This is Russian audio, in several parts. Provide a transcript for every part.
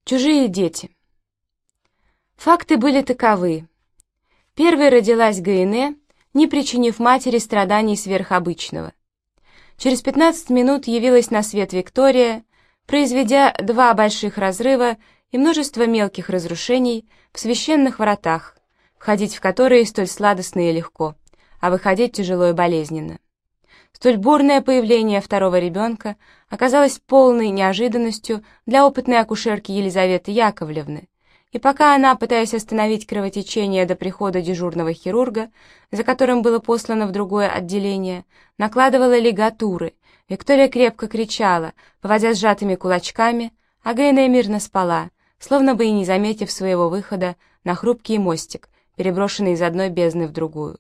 Чужие дети. Факты были таковы. Первой родилась Гаине, не причинив матери страданий сверхобычного. Через 15 минут явилась на свет Виктория, произведя 2 больших разрыва и множество мелких разрушений в священных вратах, входить в которые столь сладостно и легко, а выходить тяжело и болезненно. Столь бурное появление второго ребенка оказалось полной неожиданностью для опытной акушерки Елизаветы Яковлевны, и пока она, пытаясь остановить кровотечение до прихода дежурного хирурга, за которым было послано в другое отделение, накладывала лигатуры, Виктория крепко кричала, поводя сжатыми кулачками, а Гаине мирно спала, словно бы и не заметив своего выхода на хрупкий мостик, переброшенный из одной бездны в другую.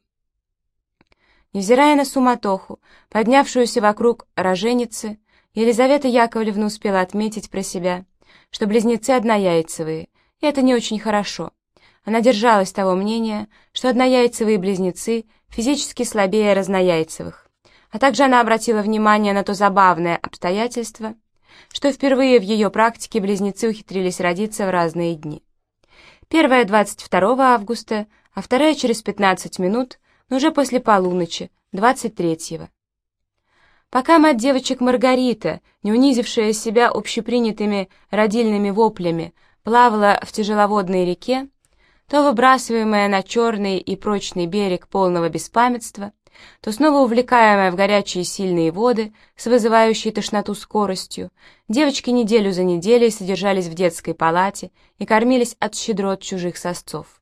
Невзирая на суматоху, поднявшуюся вокруг роженицы, Елизавета Яковлевна успела отметить про себя, что близнецы однояйцевые, и это не очень хорошо. Она держалась того мнения, что однояйцевые близнецы физически слабее разнояйцевых, а также она обратила внимание на то забавное обстоятельство, что впервые в ее практике близнецы ухитрились родиться в разные дни. Первая 22 августа, а вторая через 15 минут, но уже после полуночи, 23-го. Пока мать девочек Маргарита, не унизившая себя общепринятыми родильными воплями, плавала в тяжеловодной реке, то выбрасываемая на черный и прочный берег полного беспамятства, то снова увлекаемая в горячие сильные воды с вызывающей тошноту скоростью, девочки неделю за неделей содержались в детской палате и кормились от щедрот чужих сосцов.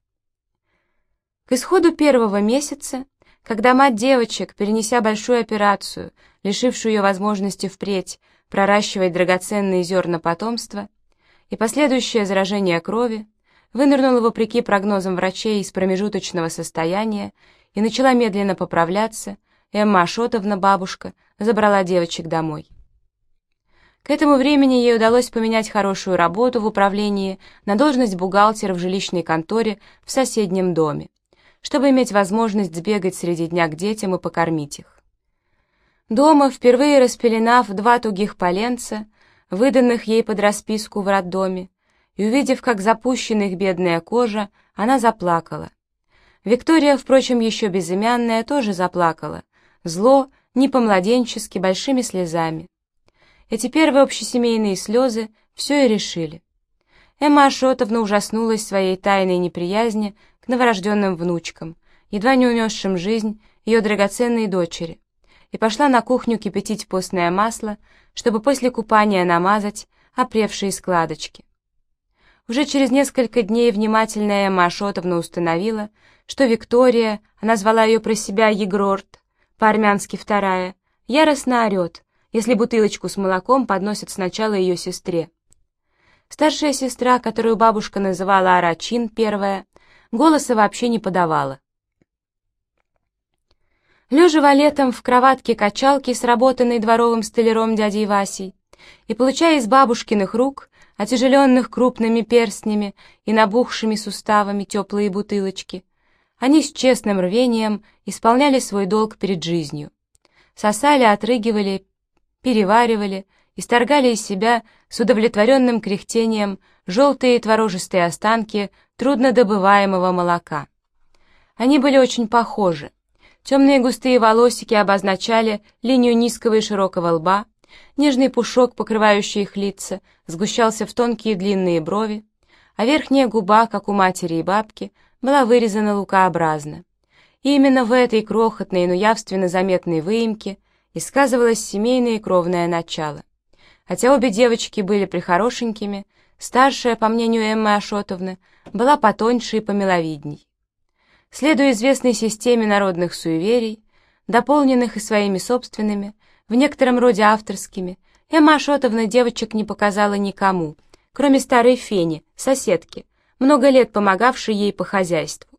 К исходу 1-го месяца, когда мать девочек, перенеся большую операцию, лишившую ее возможности впредь проращивать драгоценные зерна потомства, и последующее заражение крови, вынырнула вопреки прогнозам врачей из промежуточного состояния и начала медленно поправляться, Эмма Ашотовна, бабушка, забрала девочек домой. К этому времени ей удалось поменять хорошую работу в управлении на должность бухгалтера в жилищной конторе в соседнем доме, чтобы иметь возможность сбегать среди дня к детям и покормить их. Дома, впервые распеленав 2 тугих поленца, выданных ей под расписку в роддоме, и увидев, как запущена их бедная кожа, она заплакала. Виктория, впрочем, еще безымянная, тоже заплакала, зло, не по-младенчески, большими слезами. Эти первые общесемейные слезы все и решили. Эмма Ашотовна ужаснулась своей тайной неприязни к новорожденным внучкам, едва не унесшим жизнь ее драгоценной дочери, и пошла на кухню кипятить постное масло, чтобы после купания намазать опревшие складочки. Уже через несколько дней внимательная Эмма Ашотовна установила, что Виктория, она звала ее про себя Егрорт, по-армянски вторая, яростно орет, если бутылочку с молоком подносят сначала ее сестре. Старшая сестра, которую бабушка называла Арачин, первая, голоса вообще не подавала. Лежа валетом в кроватке-качалке, сработанной дворовым столяром дядей Васей, и получая из бабушкиных рук, отяжеленных крупными перстнями и набухшими суставами, теплые бутылочки, они с честным рвением исполняли свой долг перед жизнью. Сосали, отрыгивали, переваривали, исторгали из себя с удовлетворенным кряхтением желтые творожистые останки труднодобываемого молока. Они были очень похожи. Темные густые волосики обозначали линию низкого и широкого лба, нежный пушок, покрывающий их лица, сгущался в тонкие длинные брови, а верхняя губа, как у матери и бабки, была вырезана лукообразно. И именно в этой крохотной, но явственно заметной выемке и сказывалось семейное и кровное начало. Хотя обе девочки были прихорошенькими, старшая, по мнению Эммы Ашотовны, была потоньше и помиловидней. Следуя известной системе народных суеверий, дополненных и своими собственными, в некотором роде авторскими, Эмма Ашотовна девочек не показала никому, кроме старой Фени, соседки, много лет помогавшей ей по хозяйству.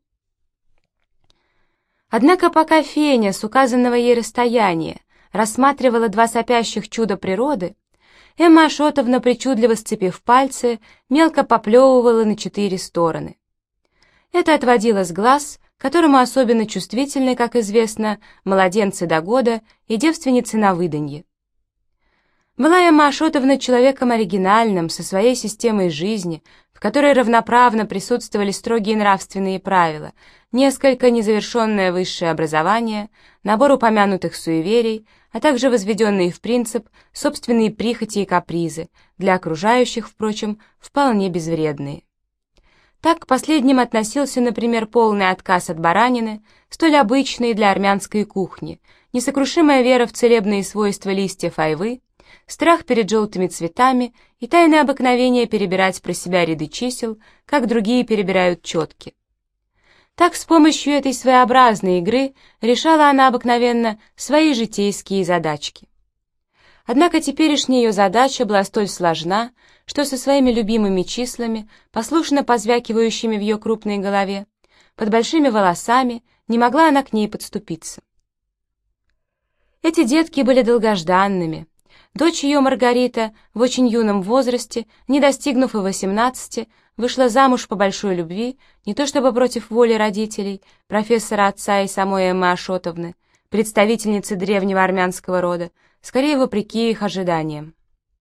Однако пока Феня с указанного ей расстояния рассматривала 2 сопящих чуда природы, Эмма Ашотовна, причудливо сцепив пальцы, мелко поплевывала на 4 стороны. Это отводило с глаз, которому особенно чувствительны, как известно, младенцы до года и девственницы на выданье. Была Эмма Ашотовна человеком оригинальным, со своей системой жизни, в которой равноправно присутствовали строгие нравственные правила, несколько незавершенное высшее образование, набор упомянутых суеверий, а также возведенные в принцип собственные прихоти и капризы, для окружающих, впрочем, вполне безвредные. Так к последним относился, например, полный отказ от баранины, столь обычной для армянской кухни, несокрушимая вера в целебные свойства листьев айвы, страх перед желтыми цветами и тайное обыкновение перебирать про себя ряды чисел, как другие перебирают четки. Так с помощью этой своеобразной игры решала она обыкновенно свои житейские задачки. Однако теперешняя ее задача была столь сложна, что со своими любимыми числами, послушно позвякивающими в ее крупной голове, под большими волосами, не могла она к ней подступиться. Эти детки были долгожданными. Дочь ее, Маргарита, в очень юном возрасте, не достигнув и 18, вышла замуж по большой любви, не то чтобы против воли родителей, профессора отца и самой Эммы Ашотовны, представительницы древнего армянского рода, скорее вопреки их ожиданиям.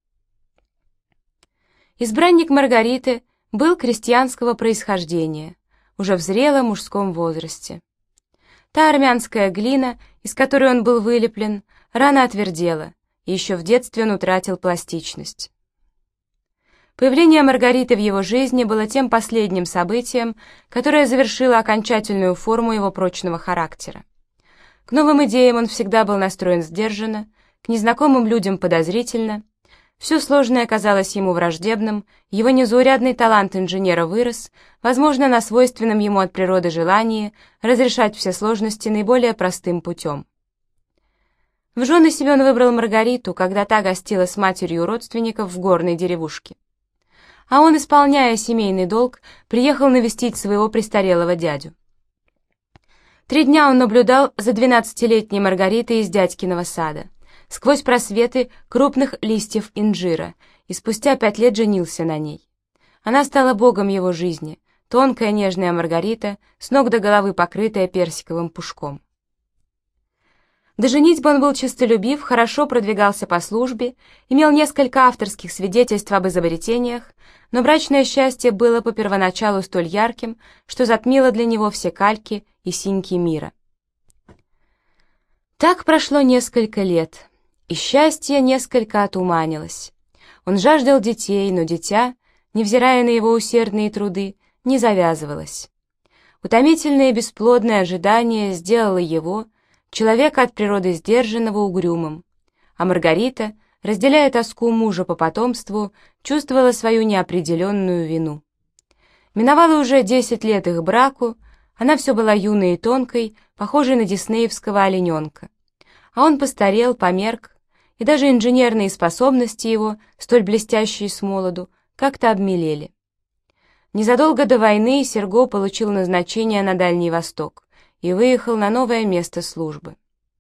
Избранник Маргариты был крестьянского происхождения, уже в зрелом мужском возрасте. Та армянская глина, из которой он был вылеплен, рано отвердела, и еще в детстве он утратил пластичность. Появление Маргариты в его жизни было тем последним событием, которое завершило окончательную форму его прочного характера. К новым идеям он всегда был настроен сдержанно, к незнакомым людям подозрительно. Все сложное казалось ему враждебным, его незаурядный талант инженера вырос, возможно, на свойственном ему от природы желании разрешать все сложности наиболее простым путем. В жены себе он выбрал Маргариту, когда та гостила с матерью родственников в горной деревушке. А он, исполняя семейный долг, приехал навестить своего престарелого дядю. 3 дня он наблюдал за 12-летней Маргаритой из дядькиного сада, сквозь просветы крупных листьев инжира, и спустя 5 лет женился на ней. Она стала богом его жизни, тонкая нежная Маргарита, с ног до головы покрытая персиковым пушком. До женитьбы он был честолюбив, хорошо продвигался по службе, имел несколько авторских свидетельств об изобретениях, но брачное счастье было по первоначалу столь ярким, что затмило для него все кальки и синьки мира. Так прошло несколько лет, и счастье несколько отуманилось. Он жаждал детей, но дитя, невзирая на его усердные труды, не завязывалось. Утомительное и бесплодное ожидание сделало его, человека от природы сдержанного, угрюмым, а Маргарита, разделяя тоску мужа по потомству, чувствовала свою неопределенную вину. Миновало уже 10 лет их браку, она все была юной и тонкой, похожей на диснеевского олененка. А он постарел, померк, и даже инженерные способности его, столь блестящие с молоду, как-то обмелели. Незадолго до войны Серго получил назначение на Дальний Восток и выехал на новое место службы.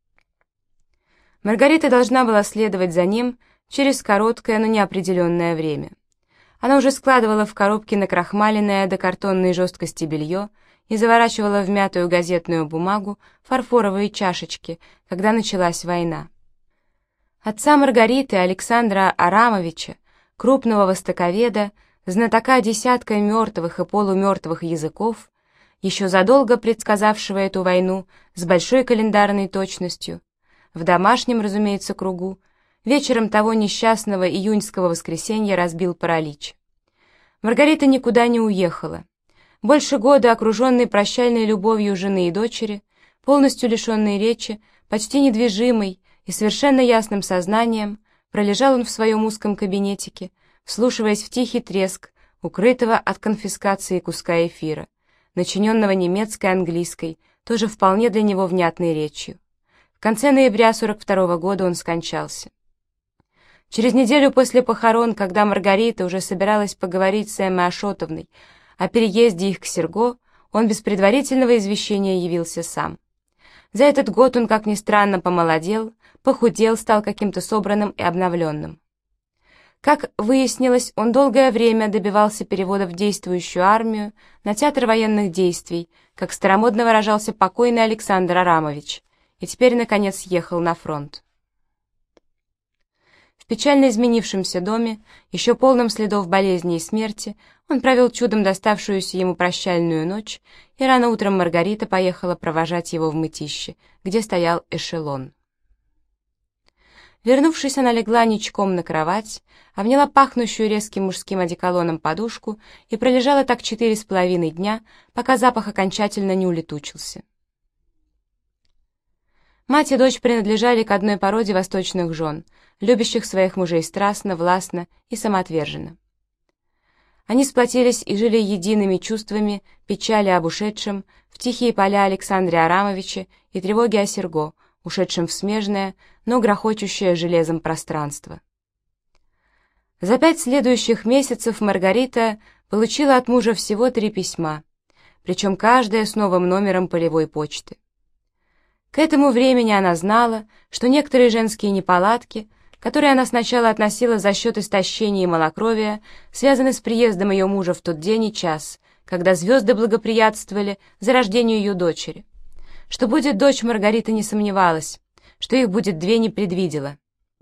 Маргарита должна была следовать за ним через короткое, но неопределенное время. Она уже складывала в коробки накрахмаленное до картонной жесткости белье и заворачивала в мятую газетную бумагу фарфоровые чашечки, когда началась война. Отца Маргариты, Александра Арамовича, крупного востоковеда, знатока десяткой мертвых и полумертвых языков, еще задолго предсказавшего эту войну с большой календарной точностью, в домашнем, разумеется, кругу, вечером того несчастного июньского воскресенья разбил паралич. Маргарита никуда не уехала. Больше года, окруженной прощальной любовью жены и дочери, полностью лишенной речи, почти недвижимой и совершенно ясным сознанием, пролежал он в своем узком кабинетике, вслушиваясь в тихий треск, укрытого от конфискации куска эфира, начиненного немецкой, английской, тоже вполне для него внятной речью. В конце ноября 42 года он скончался. Через неделю после похорон, когда Маргарита уже собиралась поговорить с Эммой Ашотовной о переезде их к Серго, он без предварительного извещения явился сам. За этот год он, как ни странно, помолодел, похудел, стал каким-то собранным и обновленным. Как выяснилось, он долгое время добивался перевода в действующую армию на театр военных действий, как старомодно выражался покойный Александр Арамович, и теперь, наконец, ехал на фронт. В печально изменившемся доме, еще полном следов болезни и смерти, он провел чудом доставшуюся ему прощальную ночь, и рано утром Маргарита поехала провожать его в Мытище, где стоял эшелон. Вернувшись, она легла ничком на кровать, обняла пахнущую резким мужским одеколоном подушку и пролежала так 4,5 дня, пока запах окончательно не улетучился. Мать и дочь принадлежали к одной породе восточных жен, любящих своих мужей страстно, властно и самоотверженно. Они сплотились и жили едиными чувствами печали об ушедшем, в тихие поля Александре Арамовиче и тревоги о Серго, ушедшем в смежное, но грохочущее железом пространство. За 5 следующих месяцев Маргарита получила от мужа всего 3 письма, причем каждое с новым номером полевой почты. К этому времени она знала, что некоторые женские неполадки, которые она сначала относила за счет истощения и малокровия, связаны с приездом ее мужа в тот день и час, когда звезды благоприятствовали зарождению ее дочери. Что будет дочь, Маргарита не сомневалась, что их будет 2 не предвидела.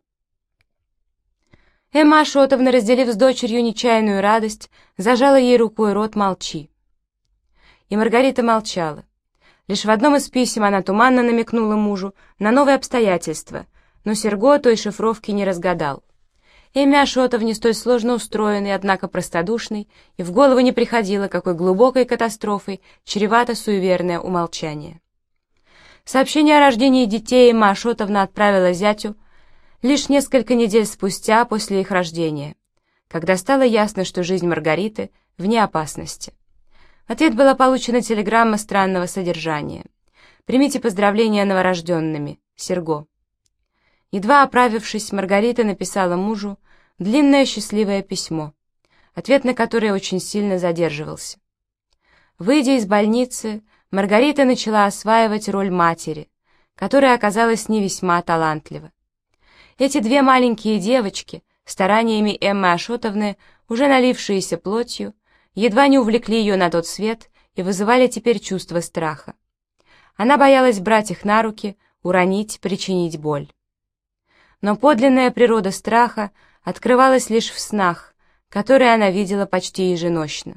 Эмма Ашотовна, разделив с дочерью нечаянную радость, зажала ей рукой рот «молчи». И Маргарита молчала. Лишь в одном из писем она туманно намекнула мужу на новые обстоятельства, но Серго той шифровки не разгадал. Эмме Ашотовне, столь сложно устроенной, однако простодушной, и в голову не приходило, какой глубокой катастрофой чревато суеверное умолчание. Сообщение о рождении детей Эмма Ашотовна отправила зятю лишь несколько недель спустя после их рождения, когда стало ясно, что жизнь Маргариты вне опасности. В ответ была получена телеграмма странного содержания. «Примите поздравления новорожденными. Серго». Едва оправившись, Маргарита написала мужу длинное счастливое письмо, ответ на которое очень сильно задерживался. Выйдя из больницы, Маргарита начала осваивать роль матери, которая оказалась не весьма талантлива. Эти 2 маленькие девочки, стараниями Эммы Ашотовны, уже налившиеся плотью, едва не увлекли ее на тот свет и вызывали теперь чувство страха. Она боялась брать их на руки, уронить, причинить боль. Но подлинная природа страха открывалась лишь в снах, которые она видела почти еженочно.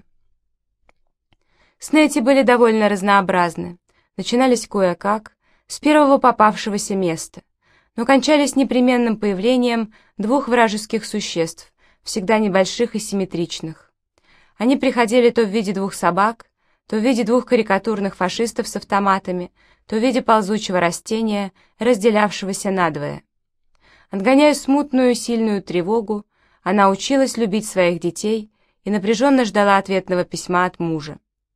Сны эти были довольно разнообразны, начинались кое-как, с первого попавшегося места, но кончались непременным появлением 2 вражеских существ, всегда небольших и симметричных. Они приходили то в виде 2 собак, то в виде 2 карикатурных фашистов с автоматами, то в виде ползучего растения, разделявшегося надвое. Отгоняя смутную сильную тревогу, она училась любить своих детей и напряженно ждала ответного письма от мужа.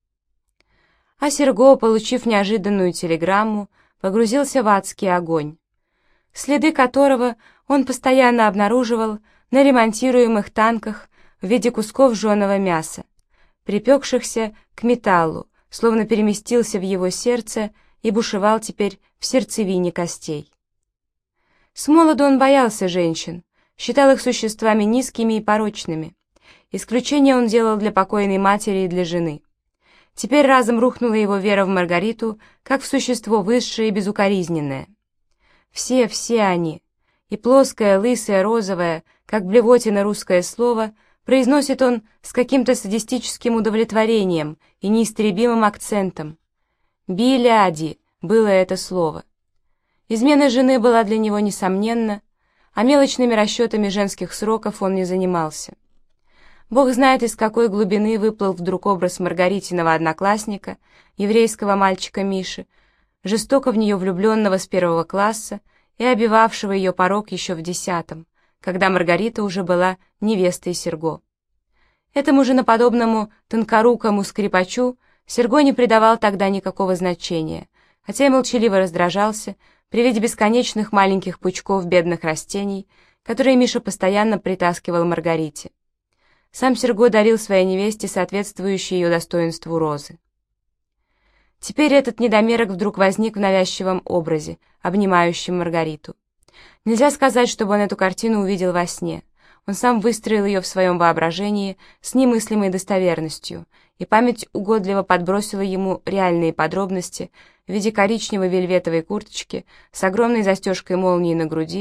А Серго, получив неожиданную телеграмму, погрузился в адский огонь, следы которого он постоянно обнаруживал на ремонтируемых танках в виде кусков жженого мяса, припекшихся к металлу, словно переместился в его сердце и бушевал теперь в сердцевине костей. Смолоду он боялся женщин, считал их существами низкими и порочными. Исключение он делал для покойной матери и для жены. Теперь разом рухнула его вера в Маргариту, как в существо высшее и безукоризненное. Все они, и плоское, лысое, розовое, как блевотина русское слово, произносит он с каким-то садистическим удовлетворением и неистребимым акцентом. «Биляди» было это слово. Измена жены была для него несомненна, а мелочными расчетами женских сроков он не занимался. Бог знает, из какой глубины выплыл вдруг образ Маргаритиного одноклассника, еврейского мальчика Миши, жестоко в нее влюбленного с 1 класса и обивавшего ее порог еще в 10, когда Маргарита уже была невестой Серго. Этому женоподобному тонкорукому скрипачу Серго не придавал тогда никакого значения, хотя и молчаливо раздражался при виде бесконечных маленьких пучков бедных растений, которые Миша постоянно притаскивал Маргарите. Сам Серго дарил своей невесте соответствующие ее достоинству розы. Теперь этот недомерок вдруг возник в навязчивом образе, обнимающем Маргариту. Нельзя сказать, чтобы он эту картину увидел во сне. Он сам выстроил ее в своем воображении с немыслимой достоверностью, и память угодливо подбросила ему реальные подробности в виде коричневой вельветовой курточки с огромной застежкой молнии на груди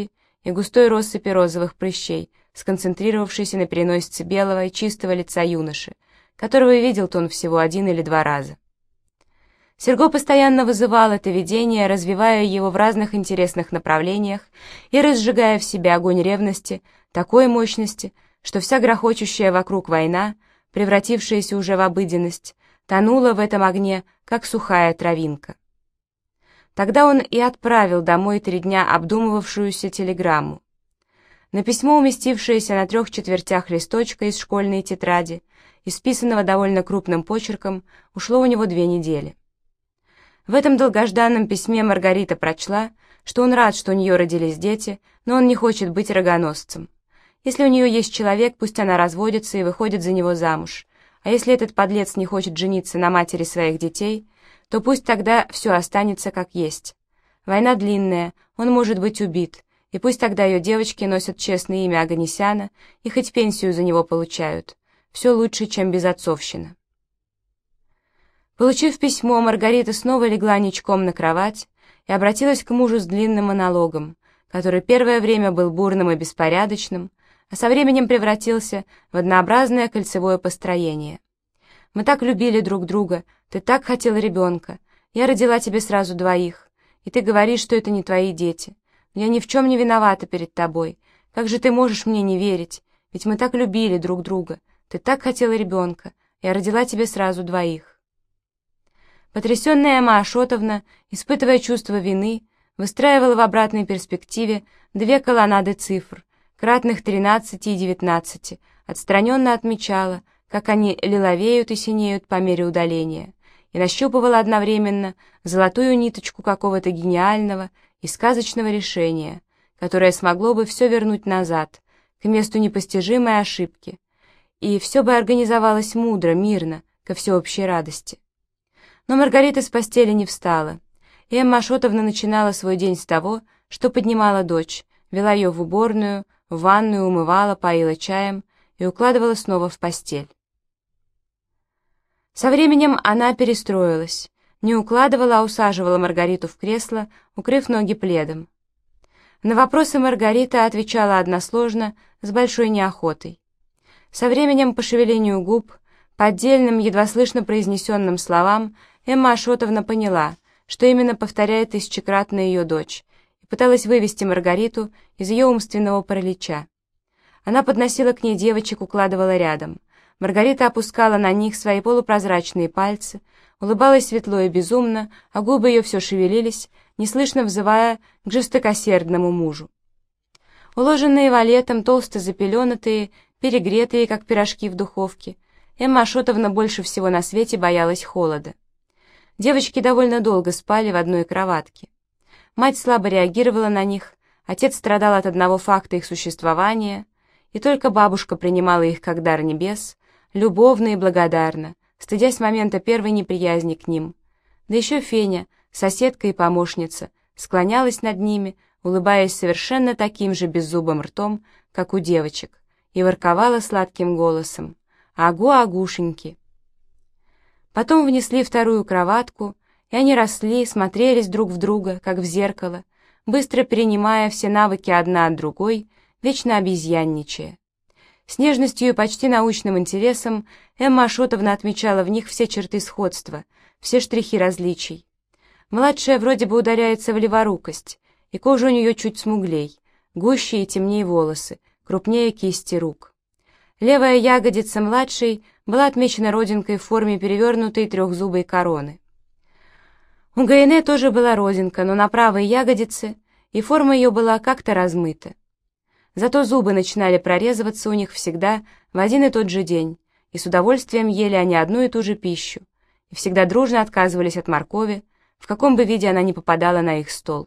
и густой россыпи розовых прыщей, сконцентрировавшейся на переносице белого и чистого лица юноши, которого видел-то он всего 1 или 2 раза. Серго постоянно вызывал это видение, развивая его в разных интересных направлениях и разжигая в себе огонь ревности такой мощности, что вся грохочущая вокруг война, превратившаяся уже в обыденность, тонула в этом огне, как сухая травинка. Тогда он и отправил домой 3 дня обдумывавшуюся телеграмму. На письмо, уместившееся на 3/4 листочка из школьной тетради, исписанного довольно крупным почерком, ушло у него 2 недели. В этом долгожданном письме Маргарита прочла, что он рад, что у нее родились дети, но он не хочет быть рогоносцем. Если у нее есть человек, пусть она разводится и выходит за него замуж, а если этот подлец не хочет жениться на матери своих детей, то пусть тогда все останется как есть. Война длинная, он может быть убит, и пусть тогда ее девочки носят честное имя Оганесяна и хоть пенсию за него получают. Все лучше, чем безотцовщина. Получив письмо, Маргарита снова легла ничком на кровать и обратилась к мужу с длинным монологом, который первое время был бурным и беспорядочным, а со временем превратился в однообразное кольцевое построение. «Мы так любили друг друга, ты так хотел ребенка, я родила тебе сразу 2, и ты говоришь, что это не твои дети. Я ни в чем не виновата перед тобой. Как же ты можешь мне не верить? Ведь мы так любили друг друга, ты так хотел ребенка, я родила тебе сразу 2». Потрясенная Эмма Ашотовна, испытывая чувство вины, выстраивала в обратной перспективе 2 колоннады цифр, кратных 13 и 19, отстраненно отмечала, как они лиловеют и синеют по мере удаления, и нащупывала одновременно золотую ниточку какого-то гениального и сказочного решения, которое смогло бы все вернуть назад, к месту непостижимой ошибки, и все бы организовалось мудро, мирно, ко всеобщей радости. Но Маргарита с постели не встала, и Эмма Ашотовна начинала свой день с того, что поднимала дочь, вела ее в уборную, в ванную, умывала, поила чаем и укладывала снова в постель. Со временем она перестроилась, не укладывала, а усаживала Маргариту в кресло, укрыв ноги пледом. На вопросы Маргарита отвечала односложно, с большой неохотой. Со временем по шевелению губ, по отдельным, едва слышно произнесенным словам, Эмма Ашотовна поняла, что именно повторяет тысячекратно ее дочь, и пыталась вывести Маргариту из ее умственного паралича. Она подносила к ней девочек, укладывала рядом. Маргарита опускала на них свои полупрозрачные пальцы, улыбалась светло и безумно, а губы ее все шевелились, неслышно взывая к жестокосердному мужу. Уложенные валетом, толсто запеленатые, перегретые, как пирожки в духовке, Эмма Ашотовна больше всего на свете боялась холода. Девочки довольно долго спали в одной кроватке. Мать слабо реагировала на них, отец страдал от одного факта их существования, и только бабушка принимала их как дар небес, любовно и благодарно, стыдясь момента первой неприязни к ним. Да еще Феня, соседка и помощница, склонялась над ними, улыбаясь совершенно таким же беззубым ртом, как у девочек, и ворковала сладким голосом: «Агу-агушеньки». Потом внесли 2-ю кроватку, и они росли, смотрелись друг в друга, как в зеркало, быстро перенимая все навыки одна от другой, вечно обезьянничая. С нежностью и почти научным интересом Эмма Ашотовна отмечала в них все черты сходства, все штрихи различий. Младшая вроде бы ударяется в леворукость, и кожа у нее чуть смуглей, гуще и темнее волосы, крупнее кисти рук. Левая ягодица младшей была отмечена родинкой в форме перевернутой 3-зубой короны. У Гаине тоже была родинка, но на правой ягодице, и форма ее была как-то размыта. Зато зубы начинали прорезываться у них всегда в один и тот же день, и с удовольствием ели они одну и ту же пищу, и всегда дружно отказывались от моркови, в каком бы виде она ни попадала на их стол.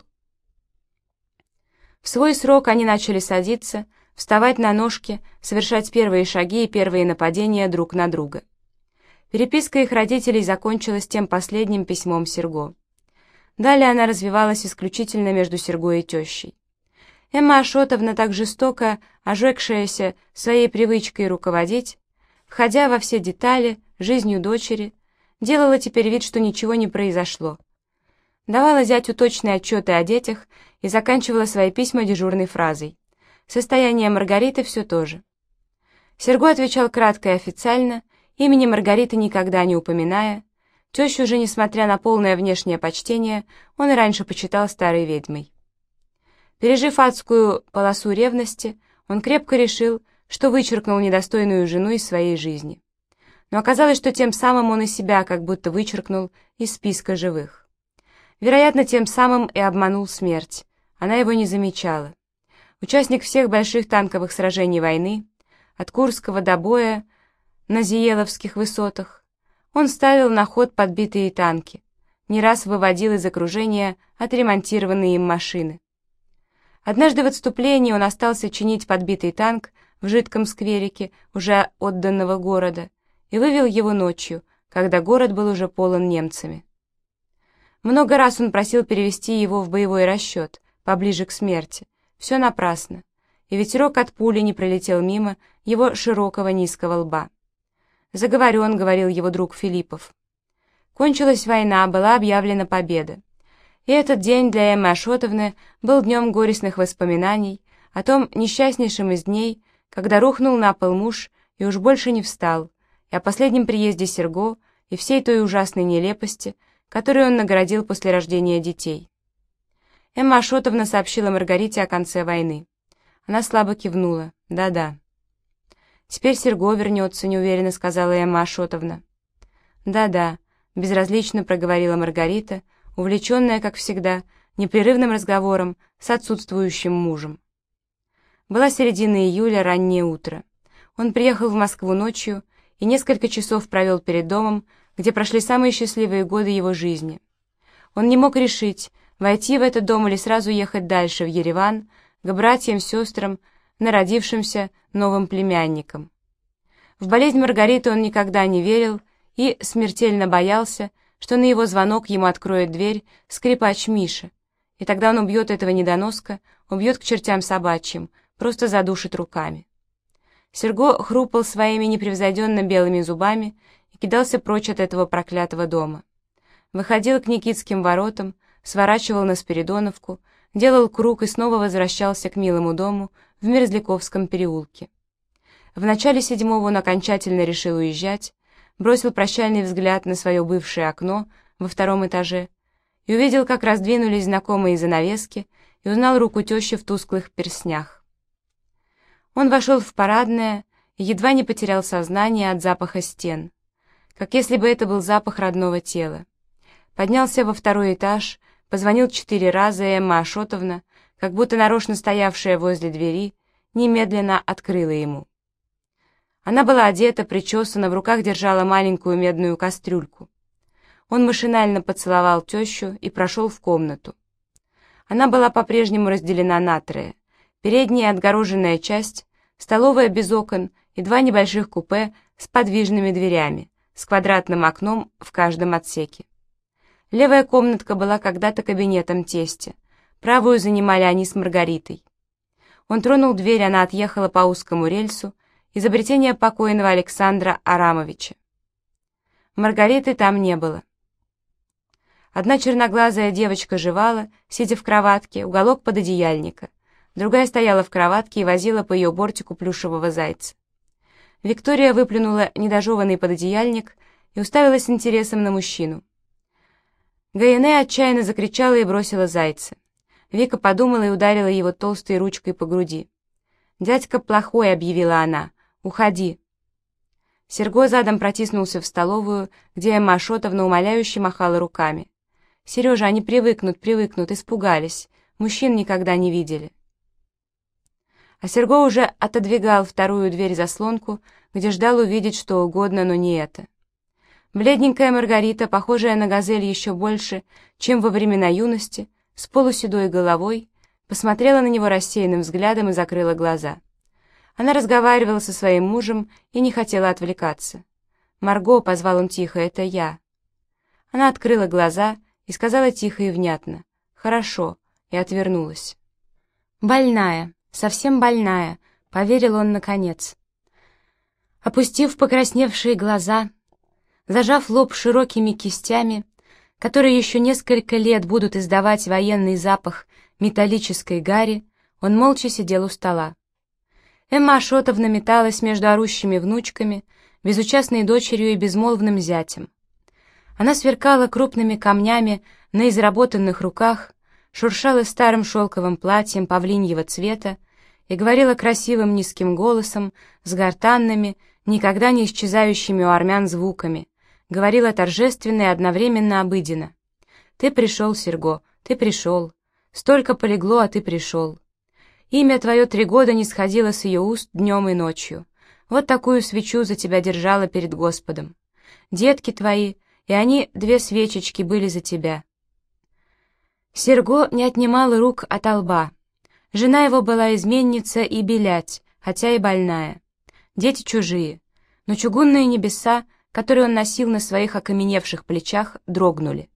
В свой срок они начали садиться, вставать на ножки, совершать первые шаги и первые нападения друг на друга. Переписка их родителей закончилась тем последним письмом Серго. Далее она развивалась исключительно между Серго и тещей. Эмма Ашотовна, так жестоко ожегшаяся своей привычкой руководить, входя во все детали жизнью дочери, делала теперь вид, что ничего не произошло. давала зятю точные отчеты о детях и заканчивала свои письма дежурной фразой: «Состояние Маргариты все то же». Серго отвечал кратко и официально, имени Маргариты никогда не упоминая. Тещу же, несмотря на полное внешнее почтение, он и раньше почитал старой ведьмой. Пережив адскую полосу ревности, он крепко решил, что вычеркнул недостойную жену из своей жизни. Но оказалось, что тем самым он и себя как будто вычеркнул из списка живых. Вероятно, тем самым и обманул смерть. Она его не замечала. Участник всех больших танковых сражений войны, от Курского до боя на Зиеловских высотах, он ставил на ход подбитые танки, не раз выводил из окружения отремонтированные им машины. Однажды в отступлении он остался чинить подбитый танк в жидком скверике уже отданного города и вывел его ночью, когда город был уже полон немцами. Много раз он просил перевести его в боевой расчет, поближе к смерти. Все напрасно, и ветерок от пули не пролетел мимо его широкого низкого лба. «Заговорен», — говорил его друг Филиппов. Кончилась война, была объявлена победа. И этот день для Эммы Ашотовны был днем горестных воспоминаний о том несчастнейшем из дней, когда рухнул на пол муж и уж больше не встал, и о последнем приезде Серго и всей той ужасной нелепости, которую он наградил после рождения детей. Эмма Ашотовна сообщила Маргарите о конце войны. Она слабо кивнула. «Да-да». «Теперь Серго вернется», — неуверенно сказала Эмма Ашотовна. «Да-да», — безразлично проговорила Маргарита, увлеченная, как всегда, непрерывным разговором с отсутствующим мужем. Была середина июля, раннее утро. Он приехал в Москву ночью и несколько часов провел перед домом, где прошли самые счастливые годы его жизни. Он не мог решить, войти в этот дом или сразу ехать дальше, в Ереван, к братьям, сестрам, народившимся новым племянникам. В болезнь Маргариты он никогда не верил и смертельно боялся, что на его звонок ему откроет дверь скрипач Миша, и тогда он убьет этого недоноска, убьет к чертям собачьим, просто задушит руками. Серго хрупал своими непревзойденно белыми зубами и кидался прочь от этого проклятого дома. Выходил к Никитским воротам, сворачивал на Спиридоновку, делал круг и снова возвращался к милому дому в Мерзляковском переулке. В начале 7-го он окончательно решил уезжать, бросил прощальный взгляд на свое бывшее окно во 2-м этаже и увидел, как раздвинулись знакомые занавески, и узнал руку тещи в тусклых перстнях. Он вошел в парадное и едва не потерял сознание от запаха стен, как если бы это был запах родного тела. Поднялся во 2-й этаж, позвонил 4 раза, и Эмма Ашотовна, как будто нарочно стоявшая возле двери, немедленно открыла ему. Она была одета, причесана, в руках держала маленькую медную кастрюльку. Он машинально поцеловал тещу и прошел в комнату. Она была по-прежнему разделена на 3: передняя отгороженная часть, столовая без окон и 2 небольших купе с подвижными дверями, с квадратным окном в каждом отсеке. Левая комнатка была когда-то кабинетом тестя, правую занимали они с Маргаритой. Он тронул дверь, она отъехала по узкому рельсу, изобретение покойного Александра Арамовича. Маргариты там не было. Одна черноглазая девочка жевала, сидя в кроватке, уголок пододеяльника. Другая стояла в кроватке и возила по ее бортику плюшевого зайца. Виктория выплюнула недожеванный пододеяльник и уставилась с интересом на мужчину. Гаене отчаянно закричала и бросила зайца. Вика подумала и ударила его толстой ручкой по груди. «Дядька плохой», — объявила она. «Уходи». Серго задом протиснулся в столовую, где Эмма Ашотовна умоляюще махала руками. «Сережа, они привыкнут, испугались. Мужчин никогда не видели». А Серго уже отодвигал 2-ю дверь-заслонку, где ждал увидеть что угодно, но не это. Бледненькая Маргарита, похожая на газель еще больше, чем во времена юности, с полуседой головой, посмотрела на него рассеянным взглядом и закрыла глаза. Она разговаривала со своим мужем и не хотела отвлекаться. «Марго», — позвал он тихо, — «это я». Она открыла глаза и сказала тихо и внятно: «Хорошо», и отвернулась. «Больная, совсем больная», — поверил он наконец. Опустив покрасневшие глаза, зажав лоб широкими кистями, которые еще несколько лет будут издавать военный запах металлической гари, он молча сидел у стола. Эмма Ашотовна металась между орущими внучками, безучастной дочерью и безмолвным зятем. Она сверкала крупными камнями на изработанных руках, шуршала старым шелковым платьем павлиньего цвета и говорила красивым низким голосом с гортанными, никогда не исчезающими у армян звуками, говорила торжественно и одновременно обыденно. «Ты пришел, Серго, ты пришел. Столько полегло, а ты пришел. Имя твое 3 года не сходило с ее уст днем и ночью. Вот такую свечу за тебя держала перед Господом. Детки твои, и они 2 свечечки были за тебя». Серго не отнимала рук от лба. Жена его была изменница и белять, хотя и больная. Дети чужие, но чугунные небеса, которые он носил на своих окаменевших плечах, дрогнули.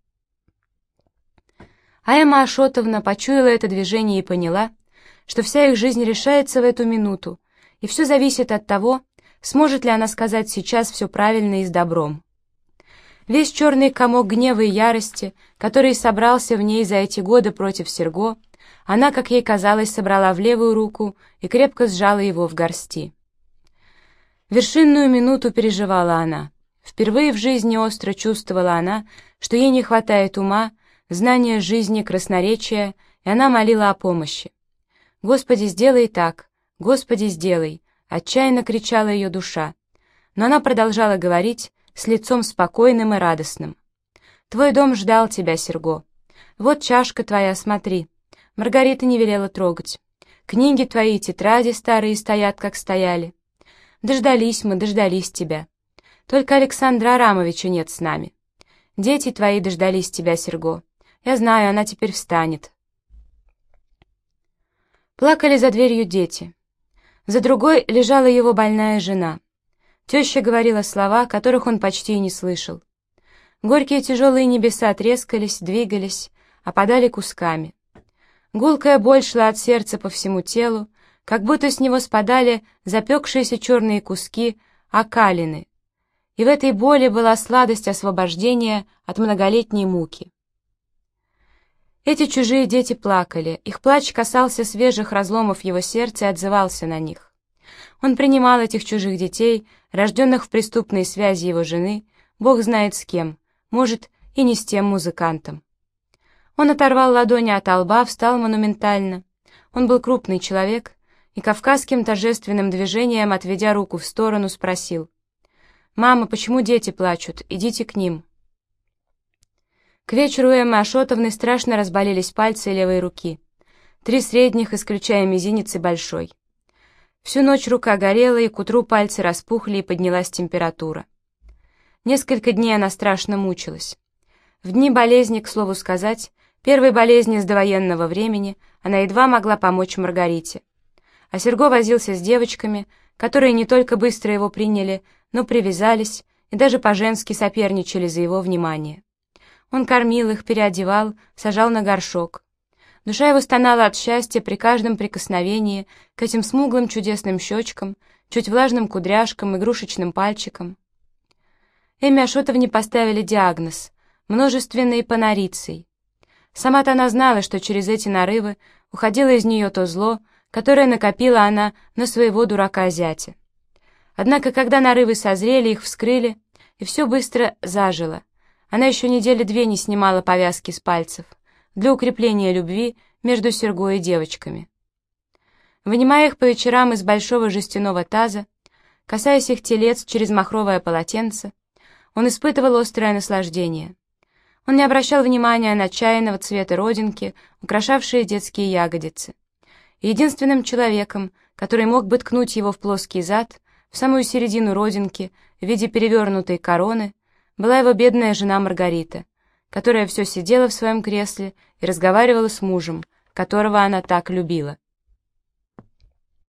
А Эмма Ашотовна почуяла это движение и поняла, что вся их жизнь решается в эту минуту, и все зависит от того, сможет ли она сказать сейчас все правильно и с добром. Весь черный комок гнева и ярости, который собрался в ней за эти годы против Серго, она, как ей казалось, собрала в левую руку и крепко сжала его в горсти. Вершинную минуту переживала она. Впервые в жизни остро чувствовала она, что ей не хватает ума, знания жизни, красноречия, и она молила о помощи. «Господи, сделай так! Господи, сделай!» — отчаянно кричала ее душа. Но она продолжала говорить с лицом спокойным и радостным. «Твой дом ждал тебя, Серго. Вот чашка твоя, смотри. Маргарита не велела трогать. Книги твои, тетради старые стоят, как стояли. Дождались мы, дождались тебя. Только Александра Арамовича нет с нами. Дети твои дождались тебя, Серго. Я знаю, она теперь встанет». Плакали за дверью дети. За другой лежала его больная жена. Теща говорила слова, которых он почти и не слышал. Горькие тяжелые небеса трескались, двигались, опадали кусками. Гулкая боль шла от сердца по всему телу, как будто с него спадали запекшиеся черные куски окалины. И в этой боли была сладость освобождения от многолетней муки. Эти чужие дети плакали, их плач касался свежих разломов его сердца и отзывался на них. Он принимал этих чужих детей, рожденных в преступной связи его жены, Бог знает с кем, может, и не с тем музыкантом. Он оторвал ладони от лба, встал монументально. Он был крупный человек, и кавказским торжественным движением, отведя руку в сторону, спросил: «Мама, почему дети плачут? Идите к ним». К вечеру у Эммы Ашотовны страшно разболелись пальцы левой руки. 3 средних, исключая мизинец и большой. Всю ночь рука горела, и к утру пальцы распухли, и поднялась температура. Несколько дней она страшно мучилась. В дни болезни, к слову сказать, первой болезни с довоенного времени, она едва могла помочь Маргарите. А Серго возился с девочками, которые не только быстро его приняли, но привязались и даже по-женски соперничали за его внимание. Он кормил их, переодевал, сажал на горшок. Душа его стонала от счастья при каждом прикосновении к этим смуглым чудесным щечкам, чуть влажным кудряшкам, игрушечным пальчикам. Эмме Ашотовне поставили диагноз — множественной панорицей. Сама-то она знала, что через эти нарывы уходило из нее то зло, которое накопила она на своего дурака-зятя. Однако, когда нарывы созрели, их вскрыли, и все быстро зажило. Она еще 2 недели не снимала повязки с пальцев для укрепления любви между Серго и девочками. Вынимая их по вечерам из большого жестяного таза, касаясь их телец через махровое полотенце, он испытывал острое наслаждение. Он не обращал внимания на чайного цвета родинки, украшавшие детские ягодицы. И единственным человеком, который мог бы ткнуть его в плоский зад, в самую середину родинки, в виде перевернутой короны, была его бедная жена Маргарита, которая все сидела в своем кресле и разговаривала с мужем, которого она так любила.